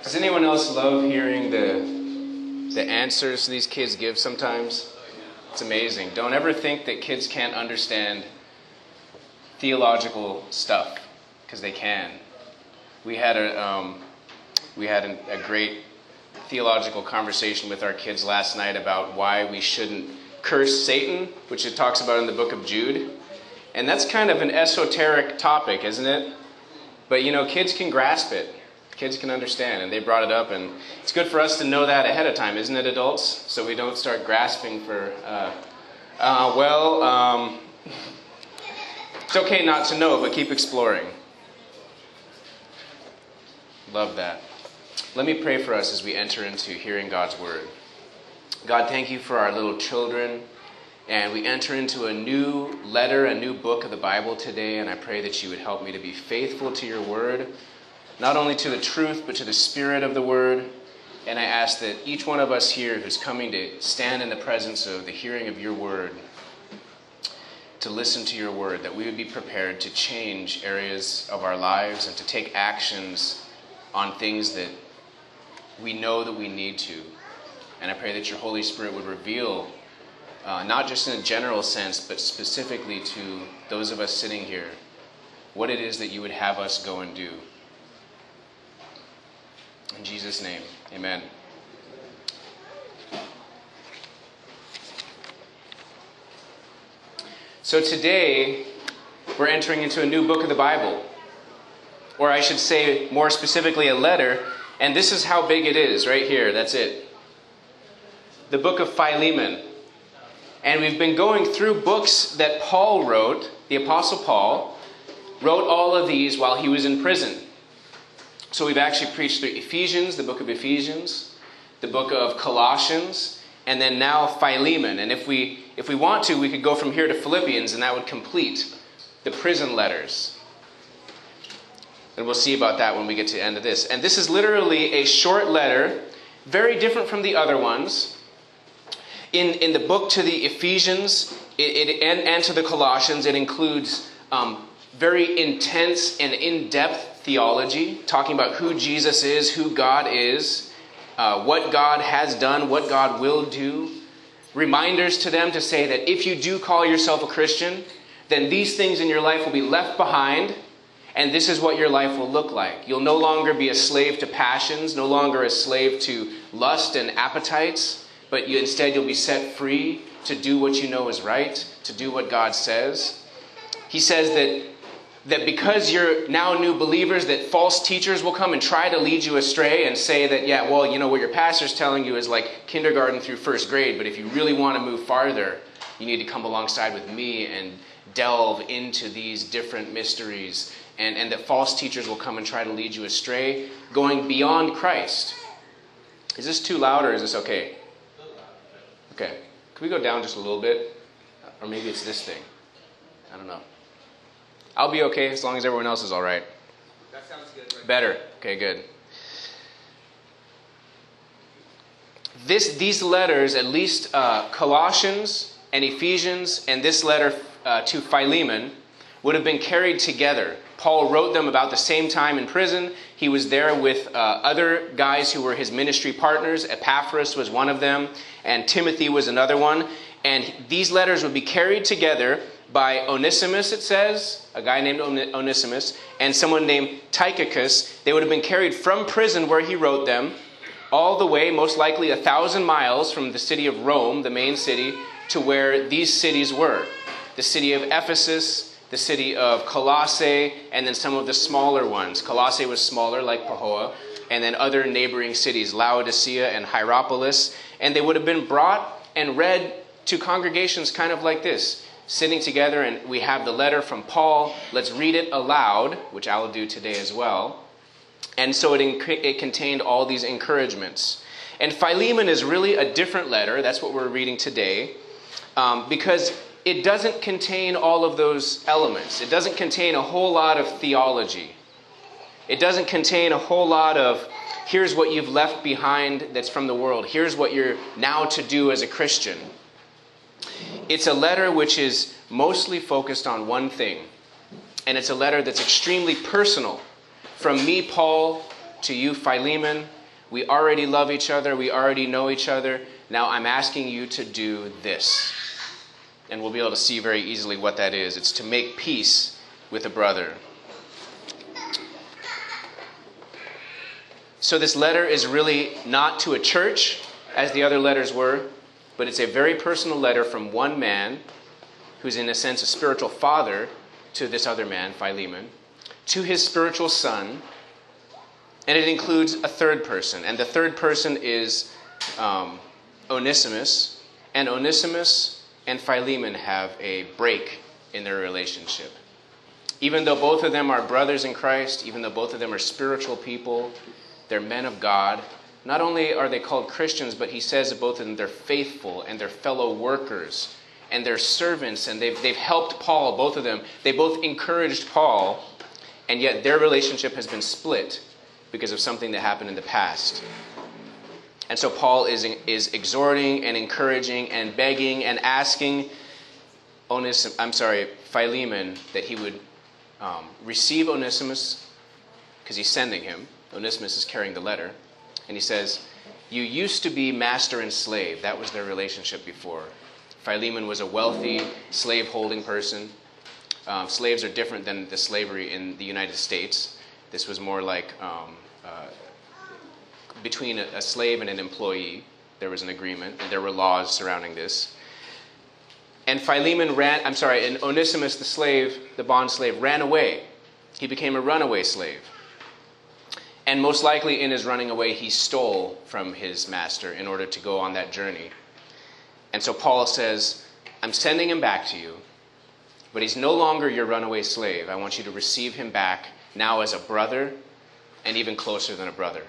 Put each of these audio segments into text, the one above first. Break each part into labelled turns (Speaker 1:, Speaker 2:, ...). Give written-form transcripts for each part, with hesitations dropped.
Speaker 1: Does anyone else love hearing the answers these kids give sometimes? It's amazing. Don't ever think that kids can't understand theological stuff, because they can. We had a great theological conversation with our kids last night about why we shouldn't curse Satan, which it talks about in the book of Jude. And that's kind of an esoteric topic, isn't it? But kids can grasp it. Kids can understand, and they brought it up, and it's good for us to know that ahead of time, isn't it, adults? So we don't start grasping for, it's okay not to know, but keep exploring. Love that. Let me pray for us as we enter into hearing God's word. God, thank you for our little children, and we enter into a new letter, a new book of the Bible today, and I pray that you would help me to be faithful to your word, not only to the truth, but to the spirit of the word. And I ask that each one of us here who's coming to stand in the presence of the hearing of your word, to listen to your word, that we would be prepared to change areas of our lives and to take actions on things that we know that we need to. And I pray that your Holy Spirit would reveal, not just in a general sense, but specifically to those of us sitting here, what it is that you would have us go and do. In Jesus' name, amen. So today, we're entering into a new book of the Bible. Or I should say, more specifically, a letter. And this is how big it is, right here. That's it. The book of Philemon. And we've been going through books that Paul wrote. The Apostle Paul wrote all of these while he was in prison. So we've actually preached through Ephesians, the book of Ephesians, the book of Colossians, and then now Philemon. And if we want to, we could go from here to Philippians, and that would complete the prison letters. And we'll see about that when we get to the end of this. And this is literally a short letter, very different from the other ones. In the book to the Ephesians and to the Colossians, it includes very intense and in-depth theology, talking about who Jesus is, who God is, what God has done, what God will do. Reminders to them to say that if you do call yourself a Christian, then these things in your life will be left behind, and this is what your life will look like. You'll no longer be a slave to passions, no longer a slave to lust and appetites, but instead you'll be set free to do what you know is right, to do what God says. He says that because you're now new believers, that false teachers will come and try to lead you astray and say that, what your pastor's telling you is like kindergarten through first grade, but if you really want to move farther, you need to come alongside with me and delve into these different mysteries, and that false teachers will come and try to lead you astray, going beyond Christ. Is this too loud or is this okay? Okay. Can we go down just a little bit? Or maybe it's this thing. I don't know. I'll be okay as long as everyone else is all right.
Speaker 2: That sounds good. Right?
Speaker 1: Better. Okay, good. These letters, at least Colossians and Ephesians and this letter to Philemon, would have been carried together. Paul wrote them about the same time in prison. He was there with other guys who were his ministry partners. Epaphras was one of them, and Timothy was another one. And these letters would be carried together by Onesimus, it says, a guy named Onesimus, and someone named Tychicus. They would have been carried from prison where he wrote them, all the way, most likely 1,000 miles from the city of Rome, the main city, to where these cities were. The city of Ephesus, the city of Colossae, and then some of the smaller ones. Colossae was smaller, like Pahoa, and then other neighboring cities, Laodicea and Hierapolis. And they would have been brought and read to congregations kind of like this, sitting together, and we have the letter from Paul. Let's read it aloud, which I will do today as well. And so it contained all these encouragements. And Philemon is really a different letter. That's what we're reading today, because it doesn't contain all of those elements. It doesn't contain a whole lot of theology. It doesn't contain a whole lot of, here's what you've left behind that's from the world. Here's what you're now to do as a Christian. It's a letter which is mostly focused on one thing. And it's a letter that's extremely personal from me, Paul, to you, Philemon, we already love each other. We already know each other. Now I'm asking you to do this. And we'll be able to see very easily what that is. It's to make peace with a brother. So this letter is really not to a church, as the other letters were, but it's a very personal letter from one man, who's in a sense a spiritual father to this other man, Philemon, to his spiritual son. And it includes a third person. And the third person is Onesimus. And Onesimus and Philemon have a break in their relationship. Even though both of them are brothers in Christ, even though both of them are spiritual people, they're men of God, not only are they called Christians, but he says that both of them, they're faithful and they're fellow workers and they're servants, and they've helped Paul, both of them. They both encouraged Paul, and yet their relationship has been split because of something that happened in the past. And so Paul is exhorting and encouraging and begging and asking Philemon that he would receive Onesimus, because he's sending him. Onesimus is carrying the letter. And he says, you used to be master and slave. That was their relationship before. Philemon was a wealthy, slave-holding person. Slaves are different than the slavery in the United States. This was more like between a slave and an employee. There was an agreement, and there were laws surrounding this. And and Onesimus, the slave, the bond slave, ran away. He became a runaway slave. And most likely in his running away, he stole from his master in order to go on that journey. And so Paul says, I'm sending him back to you, but he's no longer your runaway slave. I want you to receive him back now as a brother, and even closer than a brother.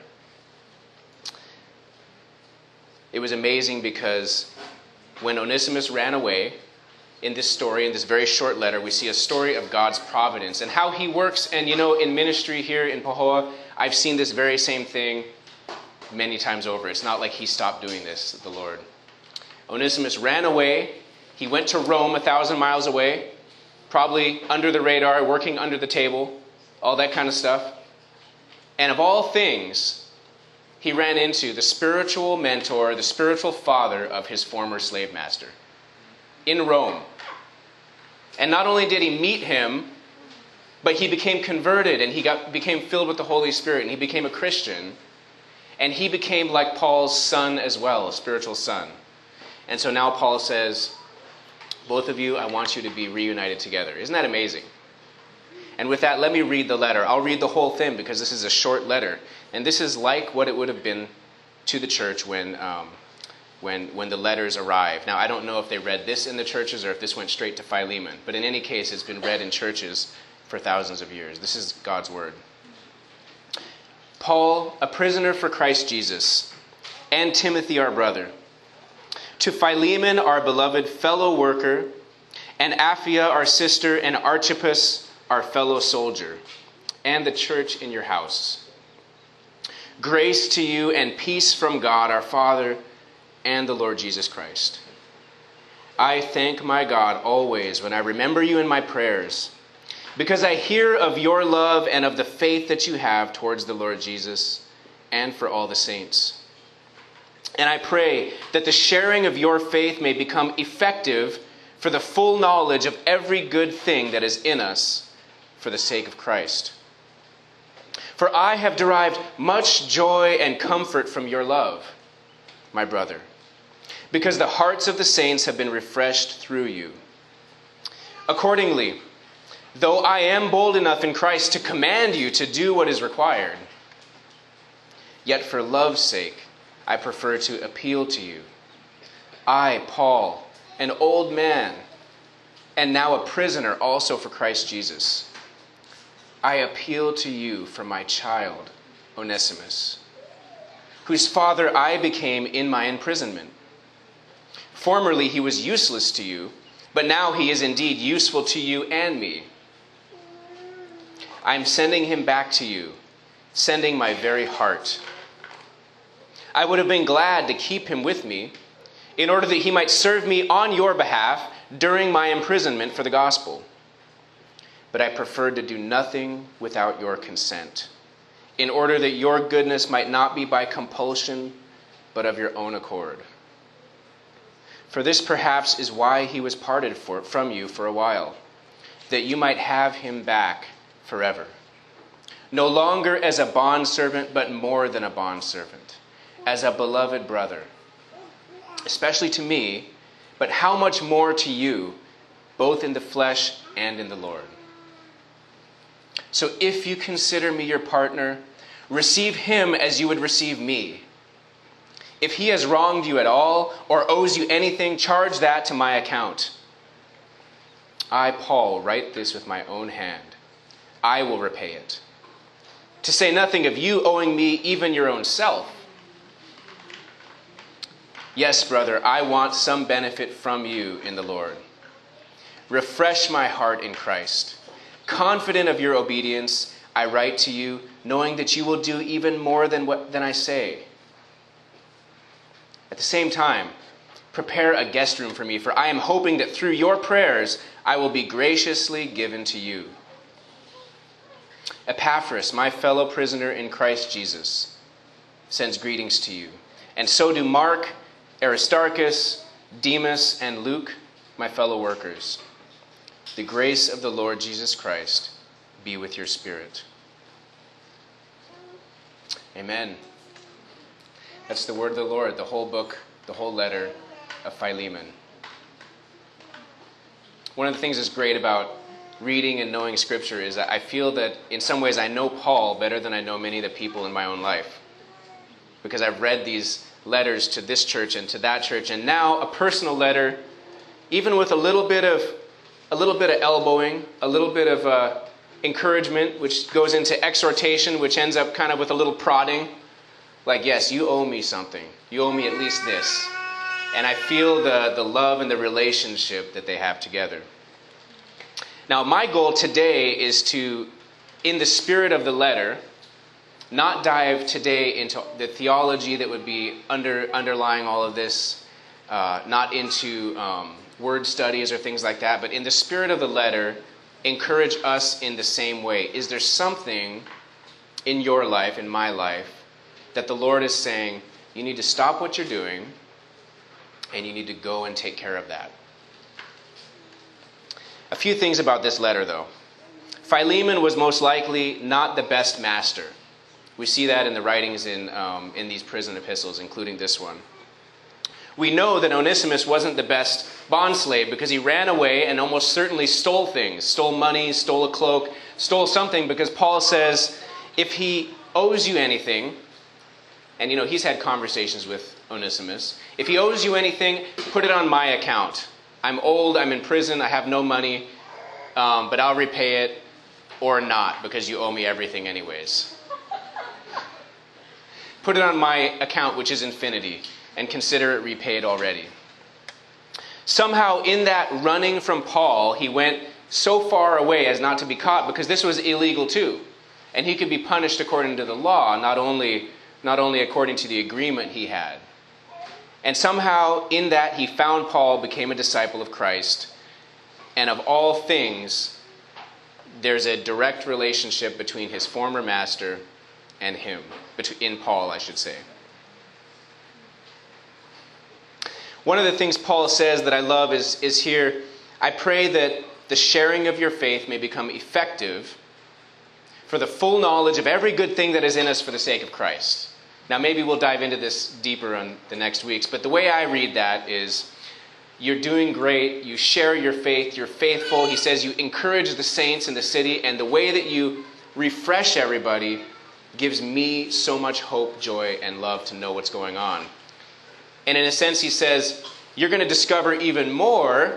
Speaker 1: It was amazing because when Onesimus ran away, in this story, in this very short letter, we see a story of God's providence and how he works. And in ministry here in Pahoa, I've seen this very same thing many times over. It's not like he stopped doing this, the Lord. Onesimus ran away. He went to Rome 1,000 miles away, probably under the radar, working under the table, all that kind of stuff. And of all things, he ran into the spiritual mentor, the spiritual father of his former slave master in Rome. And not only did he meet him, but he became converted, and he became filled with the Holy Spirit, and he became a Christian. And he became like Paul's son as well, a spiritual son. And so now Paul says, both of you, I want you to be reunited together. Isn't that amazing? And with that, let me read the letter. I'll read the whole thing because this is a short letter. And this is like what it would have been to the church when the letters arrived. Now, I don't know if they read this in the churches or if this went straight to Philemon. But in any case, it's been read in churches for thousands of years. This is God's word. Paul, a prisoner for Christ Jesus, and Timothy, our brother, to Philemon, our beloved fellow worker, and Apphia, our sister, and Archippus, our fellow soldier, and the church in your house. Grace to you and peace from God, our Father, and the Lord Jesus Christ. I thank my God always when I remember you in my prayers, because I hear of your love and of the faith that you have towards the Lord Jesus and for all the saints. And I pray that the sharing of your faith may become effective for the full knowledge of every good thing that is in us for the sake of Christ. For I have derived much joy and comfort from your love, my brother, because the hearts of the saints have been refreshed through you. Accordingly, though I am bold enough in Christ to command you to do what is required, yet for love's sake, I prefer to appeal to you. I, Paul, an old man, and now a prisoner also for Christ Jesus. I appeal to you for my child, Onesimus, whose father I became in my imprisonment. Formerly he was useless to you, but now he is indeed useful to you and me. I am sending him back to you, sending my very heart. I would have been glad to keep him with me, in order that he might serve me on your behalf during my imprisonment for the gospel. But I preferred to do nothing without your consent, in order that your goodness might not be by compulsion, but of your own accord. For this perhaps is why he was parted from you for a while, that you might have him back forever. No longer as a bondservant, but more than a bondservant, as a beloved brother, especially to me, but how much more to you, both in the flesh and in the Lord. So if you consider me your partner, receive him as you would receive me. If he has wronged you at all or owes you anything, charge that to my account. I, Paul, write this with my own hand. I will repay it. To say nothing of you owing me even your own self. Yes, brother, I want some benefit from you in the Lord. Refresh my heart in Christ. Confident of your obedience, I write to you, knowing that you will do even more than I say. At the same time, prepare a guest room for me, for I am hoping that through your prayers I will be graciously given to you. Epaphras, my fellow prisoner in Christ Jesus, sends greetings to you. And so do Mark, Aristarchus, Demas, and Luke, my fellow workers. The grace of the Lord Jesus Christ be with your spirit. Amen. That's the word of the Lord, the whole book, the whole letter of Philemon. One of the things that's great about reading and knowing Scripture is that I feel that in some ways I know Paul better than I know many of the people in my own life. Because I've read these letters to this church and to that church, and now a personal letter, even with a little bit of elbowing, a little bit of encouragement, which goes into exhortation, which ends up kind of with a little prodding. Like, yes, you owe me something. You owe me at least this. And I feel the love and the relationship that they have together. Now, my goal today is to, in the spirit of the letter, not dive today into the theology that would be underlying all of this, not into word studies or things like that, but in the spirit of the letter, encourage us in the same way. Is there something in your life, in my life, that the Lord is saying, you need to stop what you're doing, and you need to go and take care of that? A few things about this letter, though. Philemon was most likely not the best master. We see that in the writings in these prison epistles, including this one. We know that Onesimus wasn't the best bondslave because he ran away and almost certainly stole things, stole money, stole a cloak, stole something, because Paul says, if he owes you anything, and he's had conversations with Onesimus, if he owes you anything, put it on my account. I'm old, I'm in prison, I have no money, but I'll repay it or not because you owe me everything anyways. Put it on my account, which is infinity, and consider it repaid already. Somehow in that running from Paul, he went so far away as not to be caught, because this was illegal too. And he could be punished according to the law, not only according to the agreement he had. And somehow in that he found Paul, became a disciple of Christ. And of all things, there's a direct relationship between his former master and him. In Paul, I should say. One of the things Paul says that I love is here, I pray that the sharing of your faith may become effective for the full knowledge of every good thing that is in us for the sake of Christ. Now, maybe we'll dive into this deeper on the next weeks, but the way I read that is, you're doing great, you share your faith, you're faithful. He says you encourage the saints in the city, and the way that you refresh everybody gives me so much hope, joy, and love to know what's going on. And in a sense, he says, you're going to discover even more,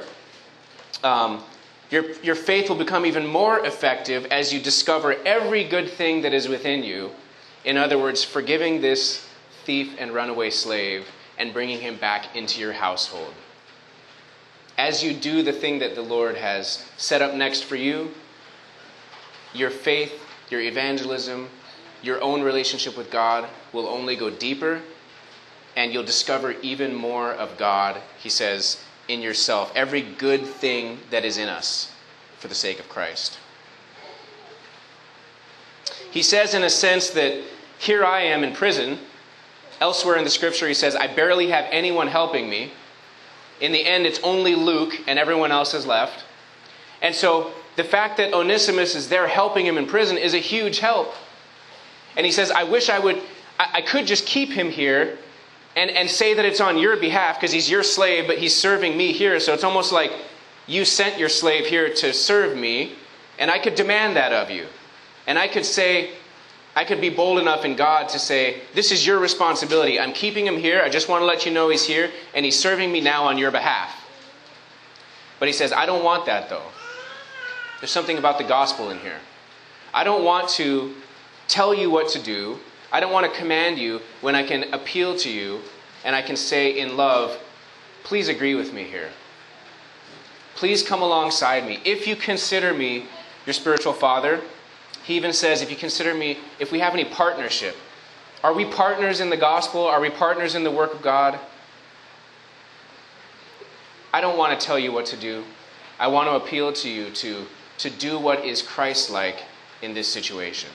Speaker 1: your faith will become even more effective as you discover every good thing that is within you. In other words, forgiving this thief and runaway slave and bringing him back into your household. As you do the thing that the Lord has set up next for you, your faith, your evangelism, your own relationship with God will only go deeper, and you'll discover even more of God, he says, in yourself. Every good thing that is in us for the sake of Christ. He says in a sense that here I am in prison. Elsewhere in the scripture he says, I barely have anyone helping me. In the end, it's only Luke and everyone else is left. And so the fact that Onesimus is there helping him in prison is a huge help. And he says, I wish I could just keep him here and say that it's on your behalf because he's your slave, but he's serving me here. So it's almost like you sent your slave here to serve me, and I could demand that of you. And I could say, I could be bold enough in God to say, this is your responsibility. I'm keeping him here. I just want to let you know he's here, and he's serving me now on your behalf. But he says, I don't want that though. There's something about the gospel in here. I don't want to tell you what to do. I don't want to command you when I can appeal to you and I can say in love, please agree with me here. Please come alongside me. If you consider me your spiritual father, he even says, if you consider me, if we have any partnership, are we partners in the gospel? Are we partners in the work of God? I don't want to tell you what to do. I want to appeal to you to do what is Christ-like in this situation.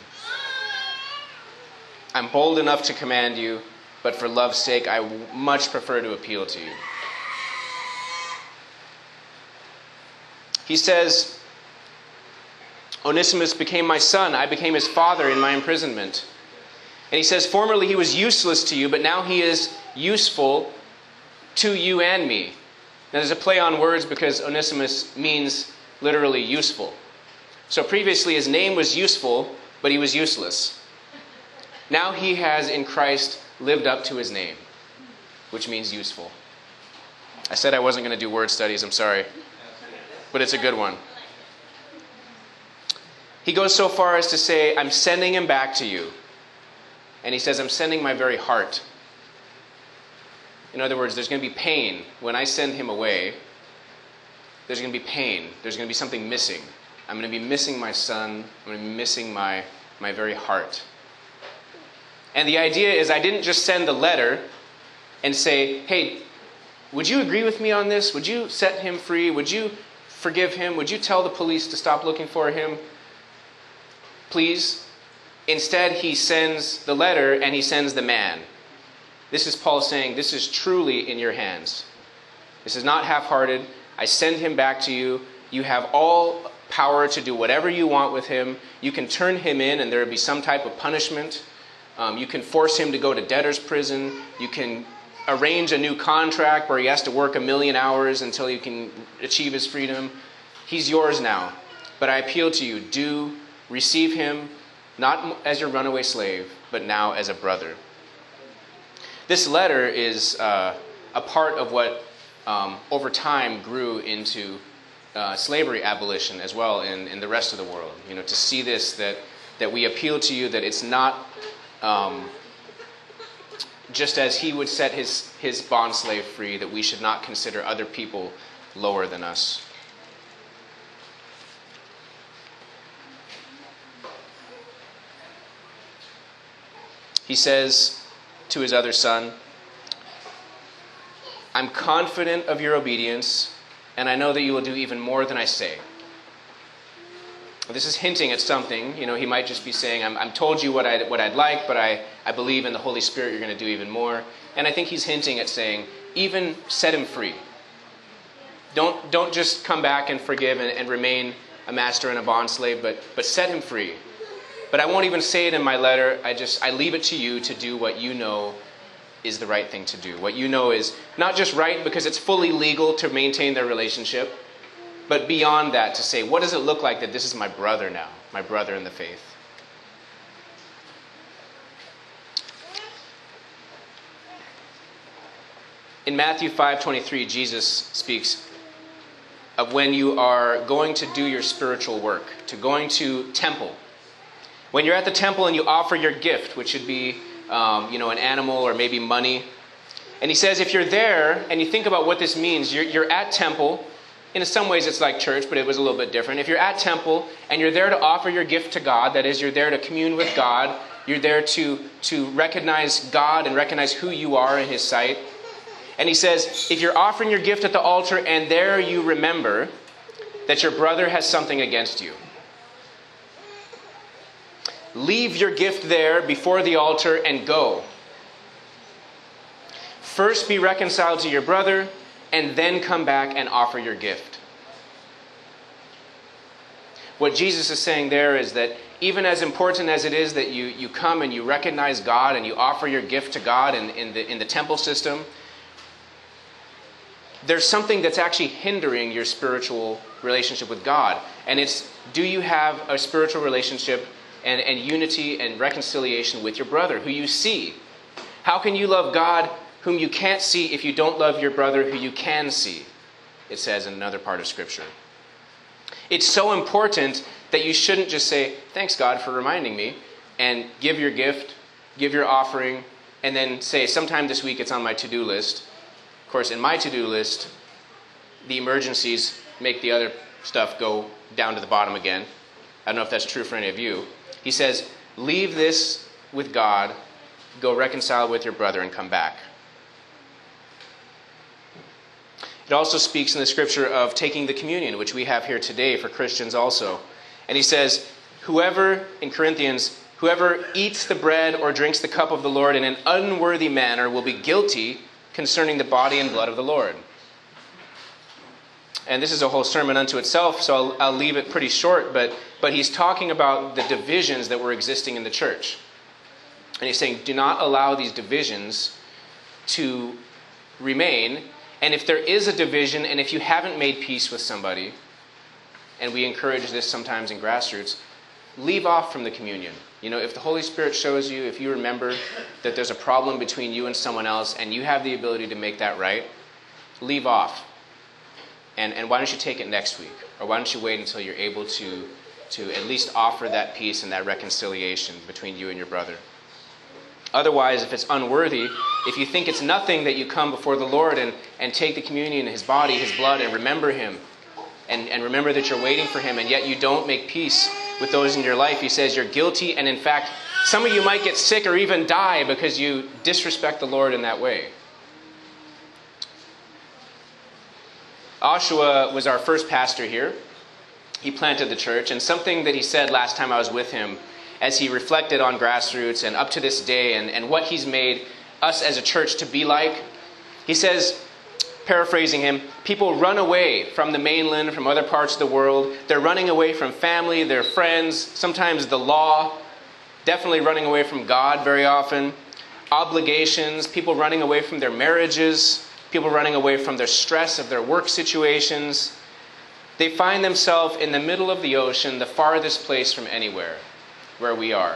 Speaker 1: I'm bold enough to command you, but for love's sake, I much prefer to appeal to you. He says, Onesimus became my son. I became his father in my imprisonment. And he says, formerly he was useless to you, but now he is useful to you and me. Now there's a play on words because Onesimus means literally useful. So previously his name was useful, but he was useless. Now he has in Christ lived up to his name, which means useful. I said I wasn't going to do word studies, I'm sorry. But it's a good one. He goes so far as to say, I'm sending him back to you. And he says, I'm sending my very heart. In other words, there's going to be pain. When I send him away, there's going to be pain. There's going to be something missing. I'm going to be missing my son. I'm going to be missing my very heart. And the idea is I didn't just send the letter and say, hey, would you agree with me on this? Would you set him free? Would you forgive him? Would you tell the police to stop looking for him? Please. Instead, he sends the letter and he sends the man. This is Paul saying, this is truly in your hands. This is not half-hearted. I send him back to you. You have all power to do whatever you want with him. You can turn him in and there will be some type of punishment. You can force him to go to debtor's prison. You can arrange a new contract where he has to work 1,000,000 hours until he can achieve his freedom. He's yours now. But I appeal to you, do receive him, not as your runaway slave, but now as a brother. This letter is a part of what over time grew into slavery abolition as well in the rest of the world. You know, to see this, that we appeal to you, that it's not just as he would set his bond slave free, that we should not consider other people lower than us. He says to his other son, I'm confident of your obedience, and I know that you will do even more than I say. This is hinting at something. You know, he might just be saying, I'm told you what I'd like, but I believe in the Holy Spirit you're going to do even more. And I think he's hinting at saying, even set him free. Don't just come back and forgive and remain a master and a bond slave, but set him free. But I won't even say it in my letter. I leave it to you to do what you know is the right thing to do. What you know is not just right because it's fully legal to maintain their relationship, but beyond that to say, what does it look like that this is my brother now, my brother in the faith? In Matthew 5:23, Jesus speaks of when you are going to do your spiritual work, to going to temple. When you're at the temple and you offer your gift, which should be an animal or maybe money. And he says if you're there and you think about what this means, you're at temple. In some ways it's like church, but it was a little bit different. If you're at temple and you're there to offer your gift to God, that is, you're there to commune with God, you're there to recognize God and recognize who you are in his sight. And he says, if you're offering your gift at the altar and there you remember that your brother has something against you, leave your gift there before the altar and go. First be reconciled to your brother, and then come back and offer your gift. What Jesus is saying there is that even as important as it is that you come and you recognize God and you offer your gift to God in the temple system, there's something that's actually hindering your spiritual relationship with God. And it's, do you have a spiritual relationship and unity and reconciliation with your brother who you see? How can you love God whom you can't see if you don't love your brother who you can see? It says in another part of Scripture. It's so important that you shouldn't just say, thanks God for reminding me, and give your gift, give your offering, and then say, sometime this week it's on my to-do list. Of course, in my to-do list, the emergencies make the other stuff go down to the bottom again. I don't know if that's true for any of you. He says, leave this with God, go reconcile with your brother, and come back. It also speaks in the Scripture of taking the communion, which we have here today for Christians also. And he says, in Corinthians, whoever eats the bread or drinks the cup of the Lord in an unworthy manner will be guilty concerning the body and blood of the Lord. And this is a whole sermon unto itself, so I'll leave it pretty short, but he's talking about the divisions that were existing in the church. And he's saying, do not allow these divisions to remain. And if there is a division, and if you haven't made peace with somebody, and we encourage this sometimes in Grassroots, leave off from the communion. You know, if the Holy Spirit shows you, if you remember that there's a problem between you and someone else, and you have the ability to make that right, leave off. And why don't you take it next week? Or why don't you wait until you're able to at least offer that peace and that reconciliation between you and your brother? Otherwise, if it's unworthy, if you think it's nothing that you come before the Lord and take the communion, His body, His blood, and remember Him, and remember that you're waiting for Him, and yet you don't make peace with those in your life, He says you're guilty, and in fact, some of you might get sick or even die because you disrespect the Lord in that way. Oshua was our first pastor here. He planted the church, and something that he said last time I was with him, as he reflected on Grassroots and up to this day and what he's made us as a church to be like, he says, paraphrasing him, people run away from the mainland, from other parts of the world. They're running away from family, their friends, sometimes the law, definitely running away from God very often, obligations, people running away from their marriages, people running away from their stress of their work situations. They find themselves in the middle of the ocean, the farthest place from anywhere, where we are.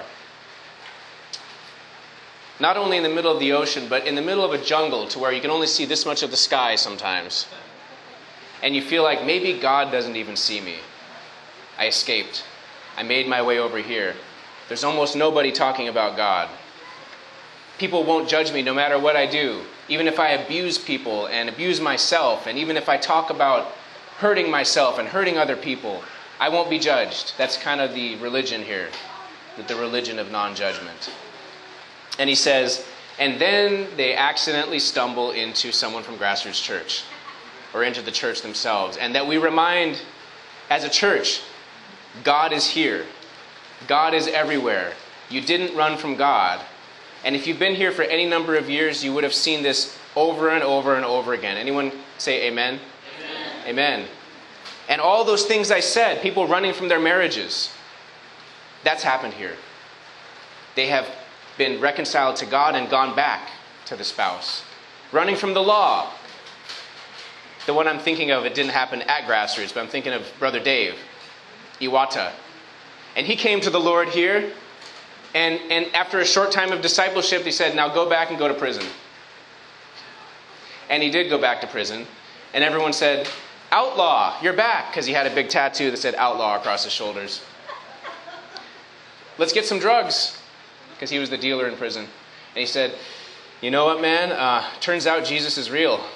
Speaker 1: Not only in the middle of the ocean, but in the middle of a jungle to where you can only see this much of the sky sometimes. And you feel like maybe God doesn't even see me. I escaped. I made my way over here. There's almost nobody talking about God. People won't judge me no matter what I do. Even if I abuse people and abuse myself, and even if I talk about hurting myself and hurting other people, I won't be judged. That's kind of the religion here, the religion of non-judgment. And he says, and then they accidentally stumble into someone from Grassroots Church or into the church themselves. And that we remind, as a church, God is here. God is everywhere. You didn't run from God. And if you've been here for any number of years, you would have seen this over and over and over again. Anyone say amen? Amen. Amen. And all those things I said, people running from their marriages, that's happened here. They have been reconciled to God and gone back to the spouse. Running from the law. The one I'm thinking of, it didn't happen at Grassroots, but I'm thinking of Brother Dave, Iwata. And he came to the Lord here, and after a short time of discipleship, he said, now go back and go to prison. And he did go back to prison. And everyone said, outlaw, you're back, because he had a big tattoo that said outlaw across his shoulders. Let's get some drugs, because he was the dealer in prison. And he said, you know what, man? Turns out Jesus is real.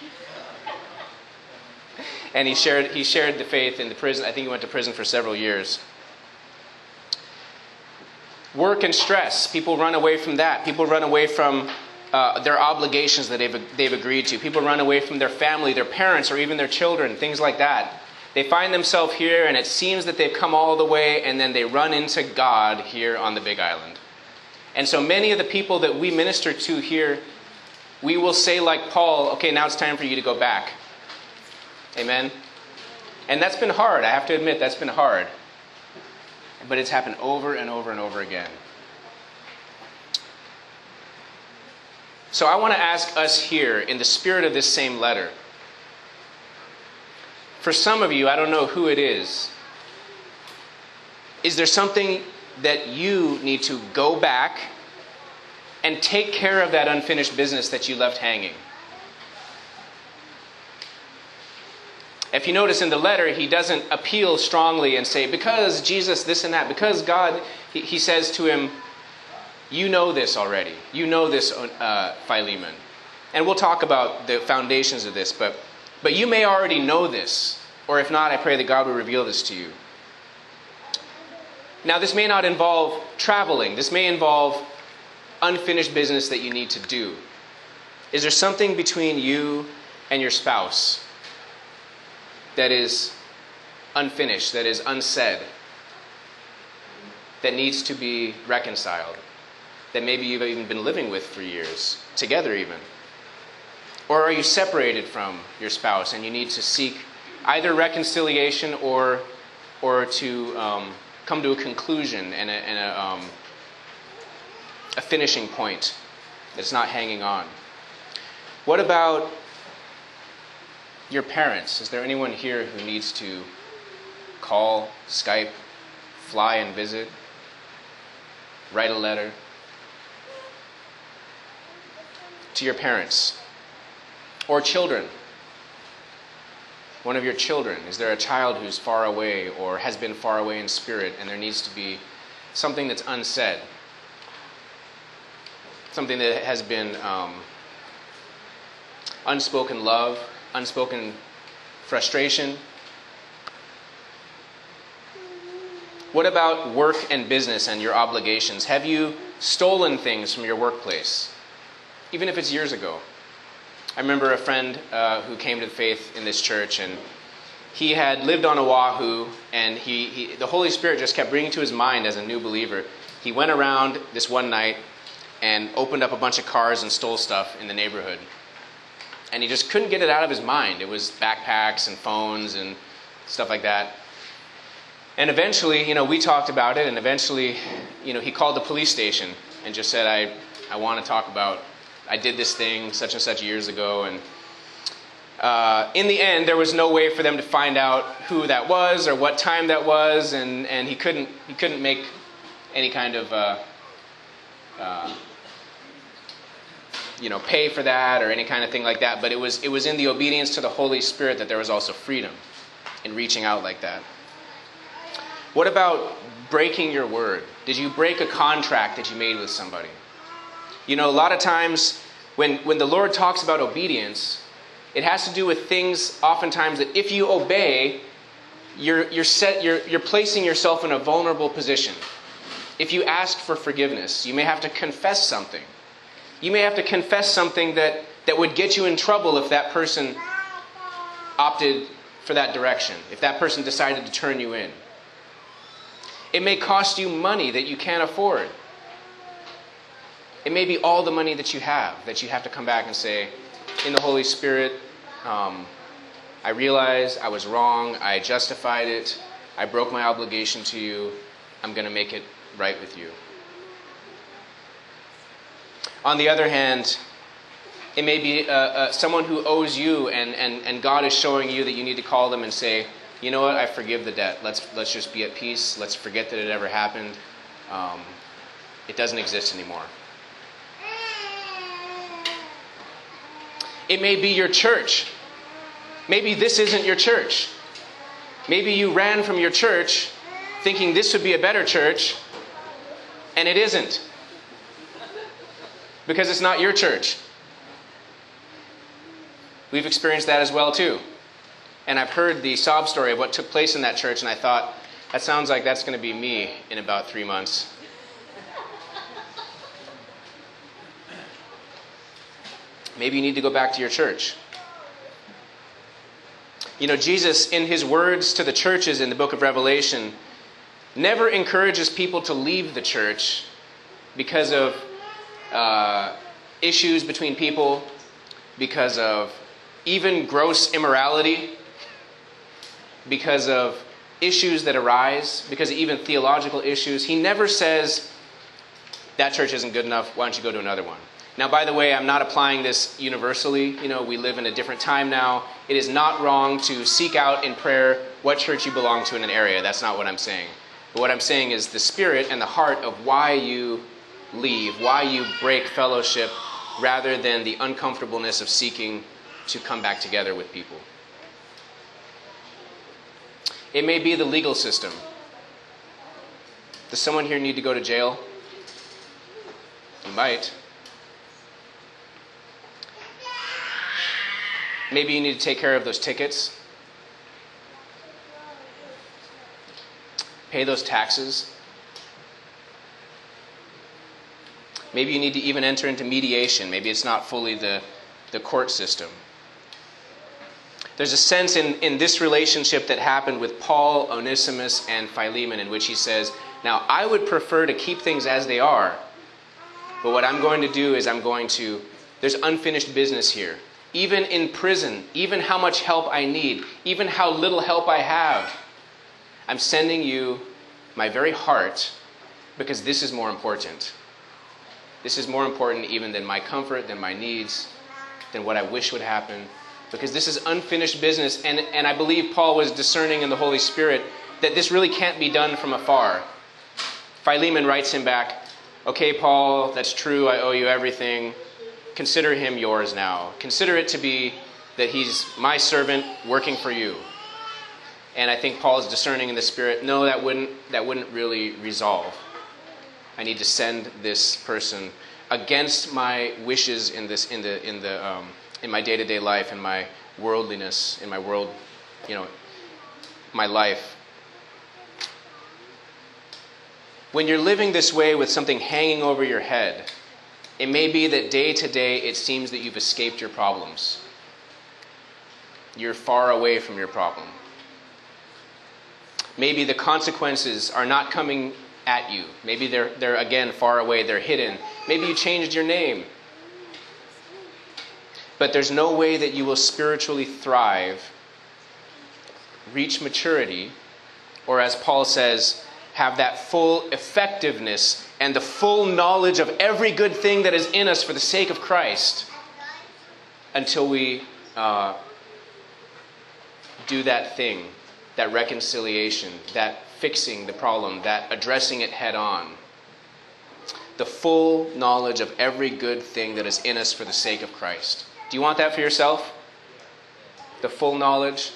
Speaker 1: And he shared the faith in the prison. I think he went to prison for several years. Work and stress. People run away from that. People run away from their obligations that they've agreed to. People run away from their family, their parents, or even their children, things like that. They find themselves here, and it seems that they've come all the way, and then they run into God here on the Big Island. And so many of the people that we minister to here, we will say like Paul, okay, now it's time for you to go back. Amen? And that's been hard. I have to admit, that's been hard. But it's happened over and over and over again. So I want to ask us here, in the spirit of this same letter, for some of you, I don't know who it is there something that you need to go back and take care of that unfinished business that you left hanging? If you notice in the letter, he doesn't appeal strongly and say, because Jesus this and that, because God, he says to him, you know this already. You know this, Philemon. And we'll talk about the foundations of this, but you may already know this. Or if not, I pray that God will reveal this to you. Now, this may not involve traveling. This may involve unfinished business that you need to do. Is there something between you and your spouse that is unfinished, that is unsaid, that needs to be reconciled, that maybe you've even been living with for years, together even? Or are you separated from your spouse and you need to seek either reconciliation or to come to a conclusion and a finishing point that's not hanging on? What about your parents? Is there anyone here who needs to call, Skype, fly and visit, write a letter to your parents? Or children? One of your children. Is there a child who's far away or has been far away in spirit, and there needs to be something that's unsaid? Something that has been unspoken love, unspoken frustration? What about work and business and your obligations? Have you stolen things from your workplace? Even if it's years ago. I remember a friend who came to the faith in this church, and he had lived on Oahu, and the Holy Spirit just kept bringing to his mind as a new believer. He went around this one night and opened up a bunch of cars and stole stuff in the neighborhood. And he just couldn't get it out of his mind. It was backpacks and phones and stuff like that. And eventually, we talked about it, and eventually, he called the police station and just said, I want to talk about, I did this thing such and such years ago. And in the end, there was no way for them to find out who that was or what time that was, and he couldn't make any kind of pay for that or any kind of thing like that. But it was in the obedience to the Holy Spirit that there was also freedom in reaching out like that. What about breaking your word? Did you break a contract that you made with somebody? A lot of times when the Lord talks about obedience, it has to do with things oftentimes that if you obey, you're placing yourself in a vulnerable position. If you ask for forgiveness, you may have to confess something. You may have to confess something that would get you in trouble if that person opted for that direction, if that person decided to turn you in. It may cost you money that you can't afford. It may be all the money that you have to come back and say, in the Holy Spirit, I realized I was wrong, I justified it, I broke my obligation to you, I'm going to make it right with you. On the other hand, it may be someone who owes you, and God is showing you that you need to call them and say, you know what, I forgive the debt. Let's just be at peace. Let's forget that it ever happened. It doesn't exist anymore. It may be your church. Maybe this isn't your church. Maybe you ran from your church thinking this would be a better church, and it isn't. Because it's not your church. We've experienced that as well too. And I've heard the sob story of what took place in that church, and I thought, that sounds like that's going to be me in about 3 months. Maybe you need to go back to your church. You know, Jesus, in his words to the churches in the book of Revelation, never encourages people to leave the church because of issues between people, because of even gross immorality, because of issues that arise, because of even theological issues. He never says, that church isn't good enough, why don't you go to another one? Now, by the way, I'm not applying this universally. You know, we live in a different time now. It is not wrong to seek out in prayer what church you belong to in an area. That's not what I'm saying. But what I'm saying is the spirit and the heart of why you leave, why you break fellowship, rather than the uncomfortableness of seeking to come back together with people. It may be the legal system. Does someone here need to go to jail? You might. Maybe you need to take care of those tickets. Pay those taxes. Maybe you need to even enter into mediation. Maybe it's not fully the court system. There's a sense in this relationship that happened with Paul, Onesimus, and Philemon in which he says, now I would prefer to keep things as they are, but what I'm going to do is there's unfinished business here. Even in prison, even how much help I need, even how little help I have, I'm sending you my very heart because this is more important. This is more important even than my comfort, than my needs, than what I wish would happen. Because this is unfinished business. And I believe Paul was discerning in the Holy Spirit that this really can't be done from afar. Philemon writes him back, okay, Paul, that's true. I owe you everything. Consider him yours now. Consider it to be that he's my servant working for you. And I think Paul is discerning in the Spirit, no, that wouldn't really resolve. I need to send this person against my wishes in my day-to-day life, in my worldliness, in my world, my life. When you're living this way with something hanging over your head, it may be that day to day it seems that you've escaped your problems. You're far away from your problem. Maybe the consequences are not coming at you. Maybe they're again far away, they're hidden. Maybe you changed your name. But there's no way that you will spiritually thrive, reach maturity, or as Paul says, have that full effectiveness and the full knowledge of every good thing that is in us for the sake of Christ until we do that thing, that reconciliation, that fixing the problem, that addressing it head on. The full knowledge of every good thing that is in us for the sake of Christ. Do you want that for yourself? The full knowledge?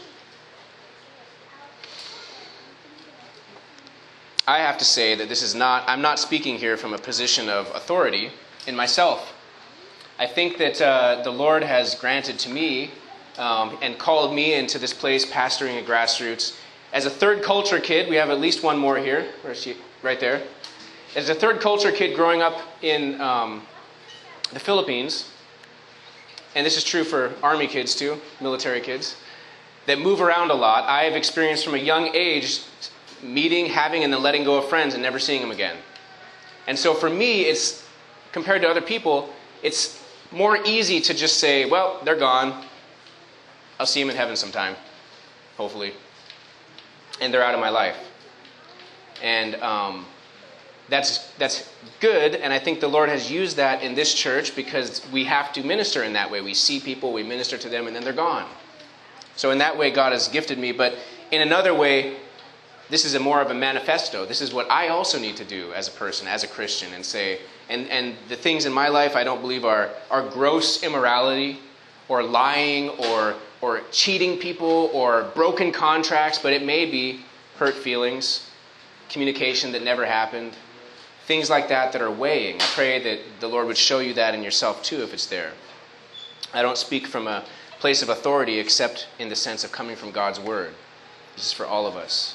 Speaker 1: I have to say that I'm not speaking here from a position of authority in myself. I think that the Lord has granted to me and called me into this place pastoring at Grassroots. As a third culture kid, we have at least one more here. Where is she? Right there. As a third culture kid growing up in the Philippines, and this is true for Army kids too, military kids, that move around a lot, I have experienced from a young age meeting, having, and then letting go of friends and never seeing them again. And so for me, it's, compared to other people, it's more easy to just say, well, they're gone. I'll see them in heaven sometime, hopefully. And they're out of my life. And that's good, and I think the Lord has used that in this church because we have to minister in that way. We see people, we minister to them, and then they're gone. So in that way, God has gifted me. But in another way, this is more of a manifesto. This is what I also need to do as a person, as a Christian, and say, and the things in my life I don't believe are gross immorality or lying or cheating people or broken contracts, but it may be hurt feelings, communication that never happened, things like that are weighing. I pray that the Lord would show you that in yourself too if it's there. I don't speak from a place of authority except in the sense of coming from God's Word. This is for all of us.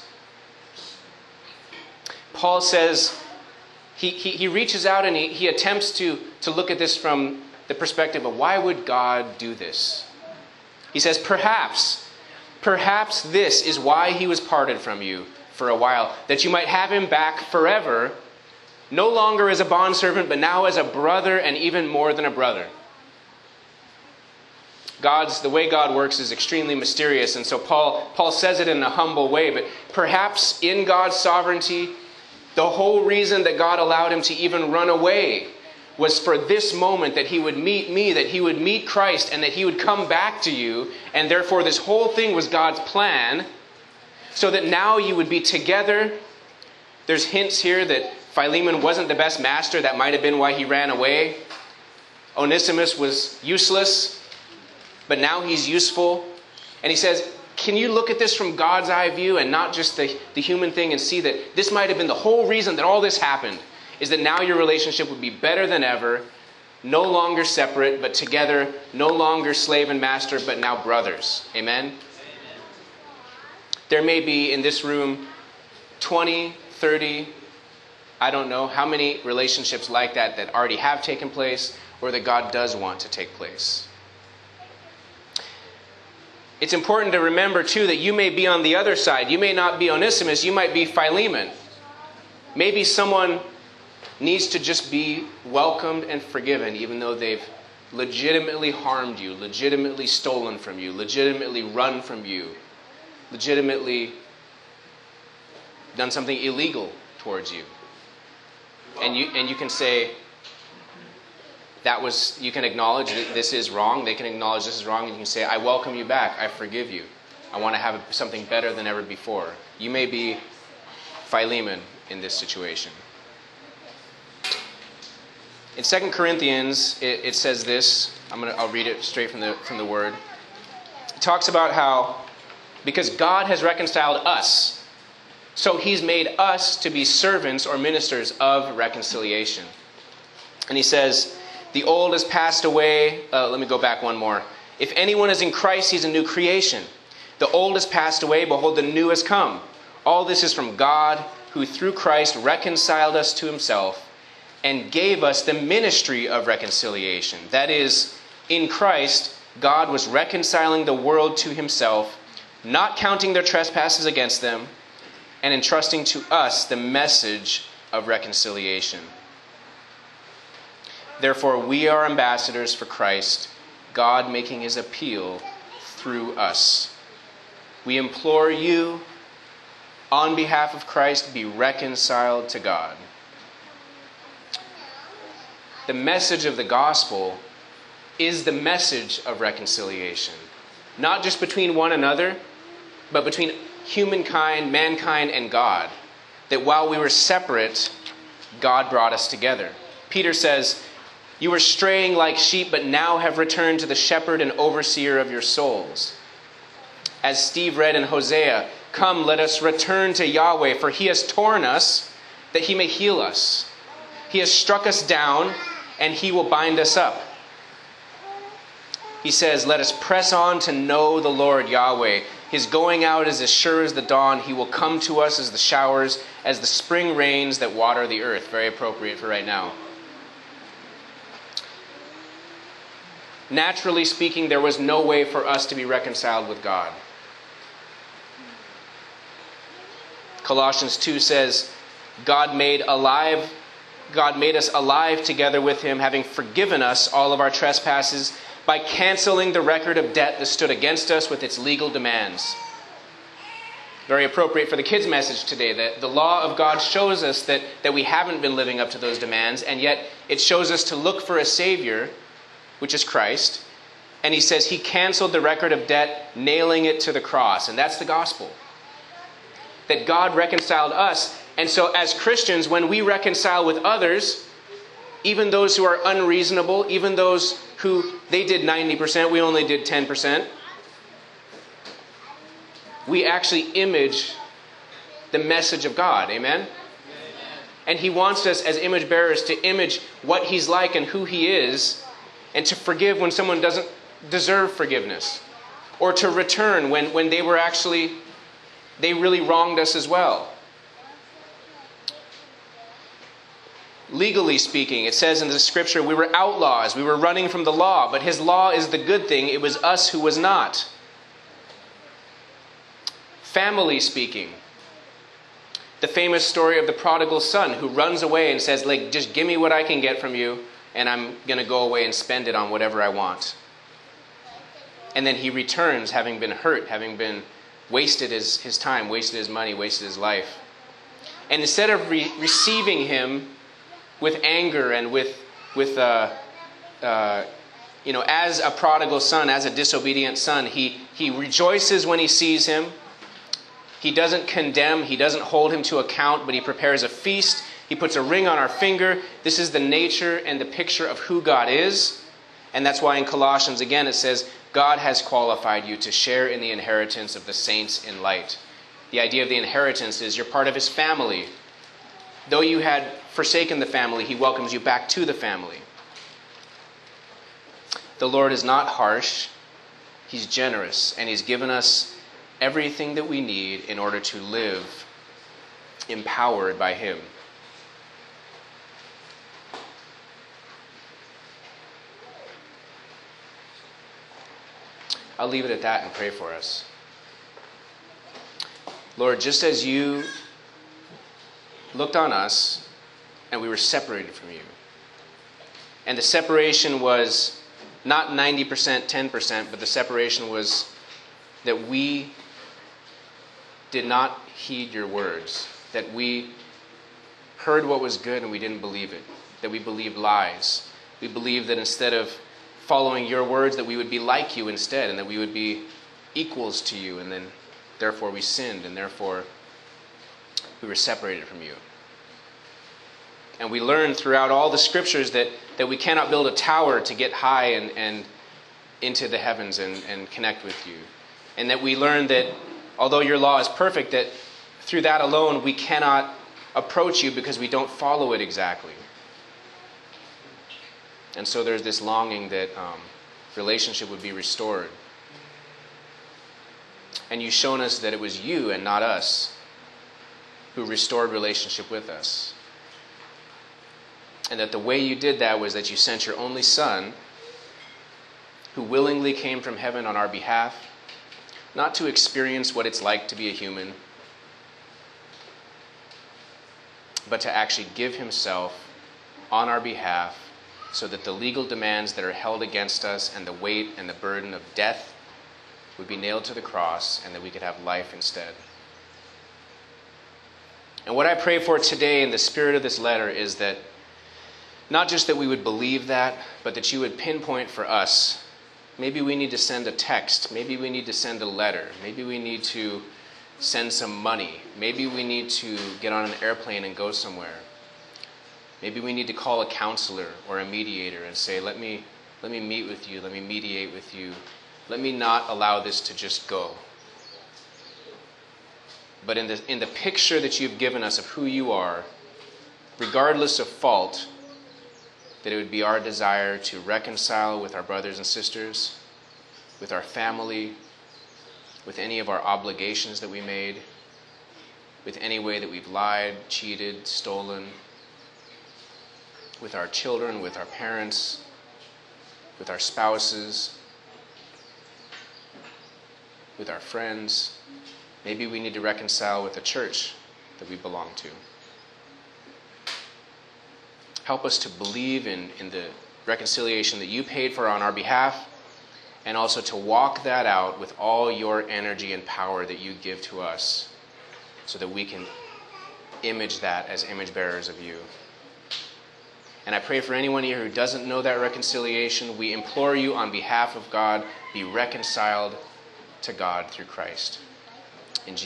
Speaker 1: Paul says, he reaches out and he attempts to look at this from the perspective of why would God do this? He says, perhaps Perhaps this is why he was parted from you for a while, that you might have him back forever, no longer as a bondservant, but now as a brother, and even more than a brother. The way God works is extremely mysterious, and so Paul says it in a humble way, but perhaps in God's sovereignty, the whole reason that God allowed him to even run away was for this moment, that he would meet me, that he would meet Christ, and that he would come back to you, and therefore this whole thing was God's plan, so that now you would be together. There's hints here that Philemon wasn't the best master. That might have been why he ran away. Onesimus was useless, but now he's useful. And he says, can you look at this from God's eye view and not just the human thing, and see that this might have been the whole reason that all this happened, is that now your relationship would be better than ever, no longer separate, but together, no longer slave and master, but now brothers. Amen? There may be in this room 20, 30, I don't know how many relationships like that already have taken place, or that God does want to take place. It's important to remember, too, that you may be on the other side. You may not be Onesimus, you might be Philemon. Maybe someone needs to just be welcomed and forgiven, even though they've legitimately harmed you, legitimately stolen from you, legitimately run from you, legitimately done something illegal towards you. And you can say, you can acknowledge that this is wrong. They can acknowledge this is wrong. And you can say, I welcome you back. I forgive you. I want to have something better than ever before. You may be Philemon in this situation. In 2 Corinthians, it says this. I'll read it straight from the word. It talks about how, because God has reconciled us, so he's made us to be servants or ministers of reconciliation. And he says, the old has passed away. Let me go back one more. If anyone is in Christ, he's a new creation. The old has passed away. Behold, the new has come. All this is from God, who through Christ reconciled us to himself and gave us the ministry of reconciliation. That is, in Christ, God was reconciling the world to himself, not counting their trespasses against them, and entrusting to us the message of reconciliation. Therefore, we are ambassadors for Christ, God making his appeal through us. We implore you, on behalf of Christ, be reconciled to God. The message of the gospel is the message of reconciliation. Not just between one another, but between humankind, mankind, and God. That while we were separate, God brought us together. Peter says, you were straying like sheep, but now have returned to the shepherd and overseer of your souls. As Steve read in Hosea, come, let us return to Yahweh, for he has torn us that he may heal us. He has struck us down, and he will bind us up. He says, let us press on to know the Lord Yahweh. His going out is as sure as the dawn. He will come to us as the showers, as the spring rains that water the earth. Very appropriate for right now. Naturally speaking, there was no way for us to be reconciled with God. Colossians 2 says, God made us alive together with him, having forgiven us all of our trespasses by canceling the record of debt that stood against us with its legal demands. Very appropriate for the kids' message today, that the law of God shows us that we haven't been living up to those demands, and yet it shows us to look for a Savior, which is Christ. And he says he canceled the record of debt, nailing it to the cross. And that's the gospel. That God reconciled us. And so as Christians, when we reconcile with others, even those who are unreasonable, even those who they did 90%, we only did 10%, we actually image the message of God. Amen? And he wants us as image bearers to image what he's like and who he is, and to forgive when someone doesn't deserve forgiveness, or to return when they really wronged us as well. Legally speaking, it says in the scripture, we were outlaws, we were running from the law, but his law is the good thing. It was us who was not. Family speaking. The famous story of the prodigal son who runs away and says, like, just give me what I can get from you, and I'm going to go away and spend it on whatever I want. And then he returns having been hurt, having been wasted his time, wasted his money, wasted his life. And instead of receiving him with anger and with as a prodigal son, as a disobedient son, he rejoices when he sees him. He doesn't condemn, he doesn't hold him to account, but he prepares a feast. He puts a ring on our finger. This is the nature and the picture of who God is. And that's why in Colossians, again, it says, God has qualified you to share in the inheritance of the saints in light. The idea of the inheritance is you're part of his family. Though you had forsaken the family, he welcomes you back to the family. The Lord is not harsh. He's generous, and he's given us everything that we need in order to live empowered by him. I'll leave it at that and pray for us. Lord, just as you looked on us and we were separated from you, and the separation was not 90%, 10%, but the separation was that we did not heed your words, that we heard what was good and we didn't believe it, that we believed lies. We believed that instead of following your words, that we would be like you instead, and that we would be equals to you, and then therefore we sinned, and therefore we were separated from you. And we learned throughout all the scriptures that we cannot build a tower to get high and into the heavens and connect with you. And that we learned that although your law is perfect, that through that alone we cannot approach you because we don't follow it exactly. And so there's this longing that relationship would be restored. And you've shown us that it was you and not us who restored relationship with us. And that the way you did that was that you sent your only Son, who willingly came from heaven on our behalf, not to experience what it's like to be a human, but to actually give himself on our behalf so that the legal demands that are held against us and the weight and the burden of death would be nailed to the cross and that we could have life instead. And what I pray for today in the spirit of this letter is that not just that we would believe that, but that you would pinpoint for us. Maybe we need to send a text. Maybe we need to send a letter. Maybe we need to send some money. Maybe we need to get on an airplane and go somewhere. Maybe we need to call a counselor or a mediator and say, let me meet with you. Let me mediate with you. Let me not allow this to just go. But in the picture that you've given us of who you are, regardless of fault, that it would be our desire to reconcile with our brothers and sisters, with our family, with any of our obligations that we made, with any way that we've lied, cheated, stolen, with our children, with our parents, with our spouses, with our friends. Maybe we need to reconcile with the church that we belong to. Help us to believe in the reconciliation that you paid for on our behalf, and also to walk that out with all your energy and power that you give to us so that we can image that as image bearers of you. And I pray for anyone here who doesn't know that reconciliation, we implore you on behalf of God, be reconciled to God through Christ.